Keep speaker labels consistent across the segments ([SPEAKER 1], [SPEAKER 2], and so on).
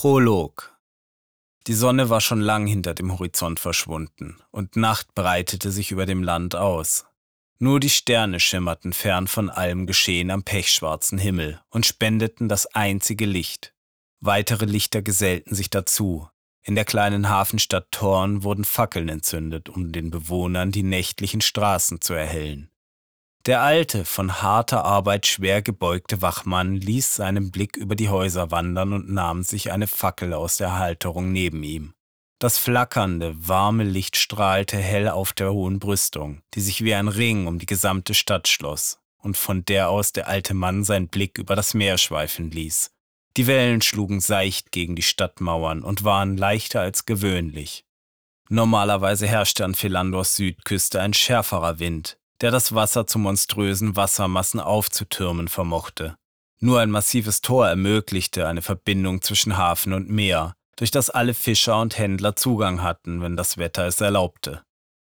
[SPEAKER 1] Prolog. Die Sonne war schon lang hinter dem Horizont verschwunden und Nacht breitete sich über dem Land aus. Nur die Sterne schimmerten fern von allem Geschehen am pechschwarzen Himmel und spendeten das einzige Licht. Weitere Lichter gesellten sich dazu. In der kleinen Hafenstadt Thorn wurden Fackeln entzündet, um den Bewohnern die nächtlichen Straßen zu erhellen. Der alte, von harter Arbeit schwer gebeugte Wachmann ließ seinen Blick über die Häuser wandern und nahm sich eine Fackel aus der Halterung neben ihm. Das flackernde, warme Licht strahlte hell auf der hohen Brüstung, die sich wie ein Ring um die gesamte Stadt schloss und von der aus der alte Mann seinen Blick über das Meer schweifen ließ. Die Wellen schlugen seicht gegen die Stadtmauern und waren leichter als gewöhnlich. Normalerweise herrschte an Philandors Südküste ein schärferer Wind, der das Wasser zu monströsen Wassermassen aufzutürmen vermochte. Nur ein massives Tor ermöglichte eine Verbindung zwischen Hafen und Meer, durch das alle Fischer und Händler Zugang hatten, wenn das Wetter es erlaubte.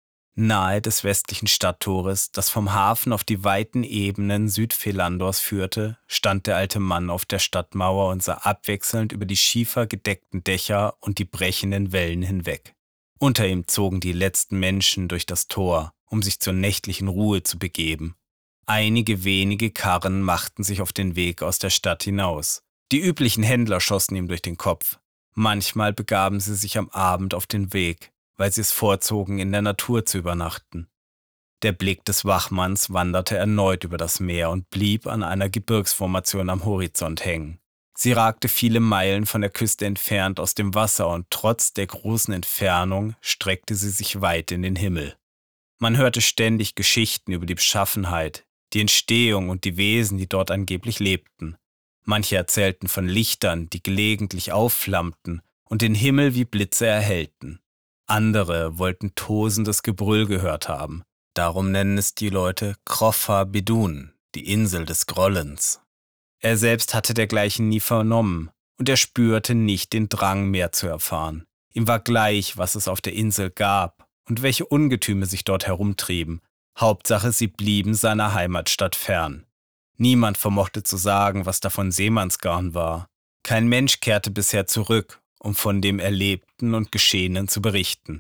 [SPEAKER 1] Nahe des westlichen Stadttores, das vom Hafen auf die weiten Ebenen Südphilandors führte, stand der alte Mann auf der Stadtmauer und sah abwechselnd über die schiefergedeckten Dächer und die brechenden Wellen hinweg. Unter ihm zogen die letzten Menschen durch das Tor, um sich zur nächtlichen Ruhe zu begeben. Einige wenige Karren machten sich auf den Weg aus der Stadt hinaus. Die üblichen Händler schossen ihm durch den Kopf. Manchmal begaben sie sich am Abend auf den Weg, weil sie es vorzogen, in der Natur zu übernachten. Der Blick des Wachmanns wanderte erneut über das Meer und blieb an einer Gebirgsformation am Horizont hängen. Sie ragte viele Meilen von der Küste entfernt aus dem Wasser und trotz der großen Entfernung streckte sie sich weit in den Himmel. Man hörte ständig Geschichten über die Beschaffenheit, die Entstehung und die Wesen, die dort angeblich lebten. Manche erzählten von Lichtern, die gelegentlich aufflammten und den Himmel wie Blitze erhellten. Andere wollten tosendes Gebrüll gehört haben. Darum nennen es die Leute Kroffa Bidun, die Insel des Grollens. Er selbst hatte dergleichen nie vernommen und er spürte nicht den Drang, mehr zu erfahren. Ihm war gleich, was es auf der Insel gab und welche Ungetüme sich dort herumtrieben. Hauptsache, sie blieben seiner Heimatstadt fern. Niemand vermochte zu sagen, was davon Seemannsgarn war. Kein Mensch kehrte bisher zurück, um von dem Erlebten und Geschehenen zu berichten.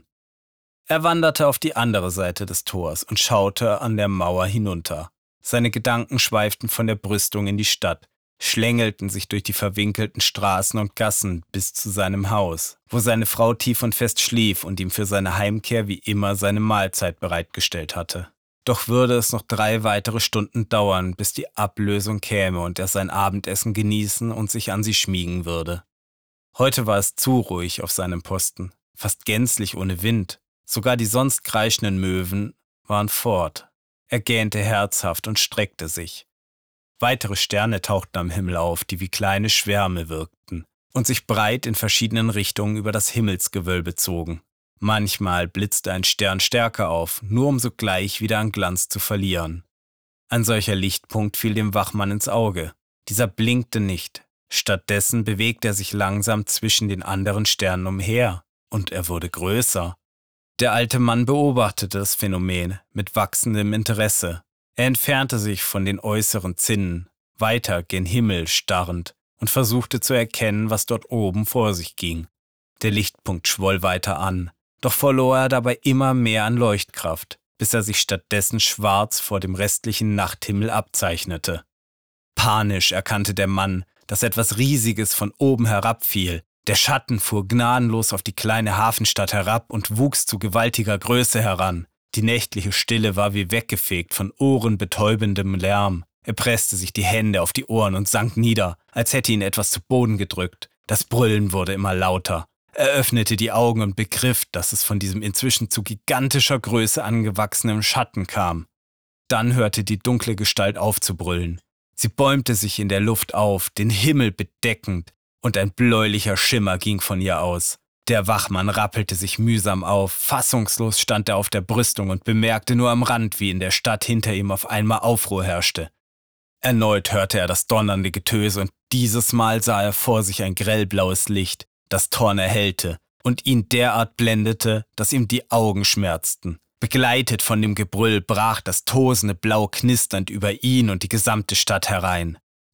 [SPEAKER 1] Er wanderte auf die andere Seite des Tors und schaute an der Mauer hinunter. Seine Gedanken schweiften von der Brüstung in die Stadt, schlängelten sich durch die verwinkelten Straßen und Gassen bis zu seinem Haus, wo seine Frau tief und fest schlief und ihm für seine Heimkehr wie immer seine Mahlzeit bereitgestellt hatte. Doch würde es noch 3 weitere Stunden dauern, bis die Ablösung käme und er sein Abendessen genießen und sich an sie schmiegen würde. Heute war es zu ruhig auf seinem Posten, fast gänzlich ohne Wind. Sogar die sonst kreischenden Möwen waren fort. Er gähnte herzhaft und streckte sich. Weitere Sterne tauchten am Himmel auf, die wie kleine Schwärme wirkten und sich breit in verschiedenen Richtungen über das Himmelsgewölbe zogen. Manchmal blitzte ein Stern stärker auf, nur um sogleich wieder an Glanz zu verlieren. Ein solcher Lichtpunkt fiel dem Wachmann ins Auge. Dieser blinkte nicht. Stattdessen bewegte er sich langsam zwischen den anderen Sternen umher, und er wurde größer. Der alte Mann beobachtete das Phänomen mit wachsendem Interesse. Er entfernte sich von den äußeren Zinnen, weiter gen Himmel starrend, und versuchte zu erkennen, was dort oben vor sich ging. Der Lichtpunkt schwoll weiter an, doch verlor er dabei immer mehr an Leuchtkraft, bis er sich stattdessen schwarz vor dem restlichen Nachthimmel abzeichnete. Panisch erkannte der Mann, dass etwas Riesiges von oben herabfiel. Der Schatten fuhr gnadenlos auf die kleine Hafenstadt herab und wuchs zu gewaltiger Größe heran. Die nächtliche Stille war wie weggefegt von ohrenbetäubendem Lärm. Er presste sich die Hände auf die Ohren und sank nieder, als hätte ihn etwas zu Boden gedrückt. Das Brüllen wurde immer lauter. Er öffnete die Augen und begriff, dass es von diesem inzwischen zu gigantischer Größe angewachsenen Schatten kam. Dann hörte die dunkle Gestalt auf zu brüllen. Sie bäumte sich in der Luft auf, den Himmel bedeckend, und ein bläulicher Schimmer ging von ihr aus. Der Wachmann rappelte sich mühsam auf, fassungslos stand er auf der Brüstung und bemerkte nur am Rand, wie in der Stadt hinter ihm auf einmal Aufruhr herrschte. Erneut hörte er das donnernde Getöse und dieses Mal sah er vor sich ein grellblaues Licht, das Thorn erhellte und ihn derart blendete, dass ihm die Augen schmerzten. Begleitet von dem Gebrüll brach das tosende Blau knisternd über ihn und die gesamte Stadt herein.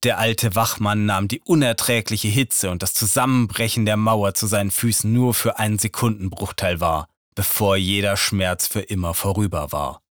[SPEAKER 1] Der alte Wachmann nahm die unerträgliche Hitze und das Zusammenbrechen der Mauer zu seinen Füßen nur für einen Sekundenbruchteil wahr, bevor jeder Schmerz für immer vorüber war.